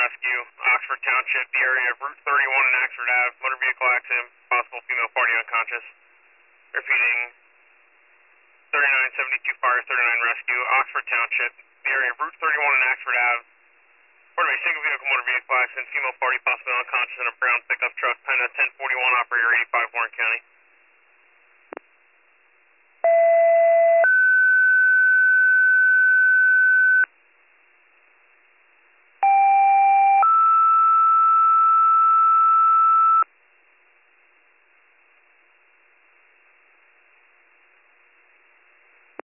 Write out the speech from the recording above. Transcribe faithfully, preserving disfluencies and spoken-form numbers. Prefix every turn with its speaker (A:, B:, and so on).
A: rescue, Oxford Township, the area of Route thirty-one and Oxford Ave, motor vehicle accident, possible female party unconscious. Repeating, thirty-nine seventy-two fire, thirty-nine rescue, Oxford Township, the area of Route thirty-one and Oxford Ave, pardon me, single vehicle motor vehicle accident, female party possibly unconscious in a brown pickup truck, Penna ten forty-one, operator eighty-five, Warren County.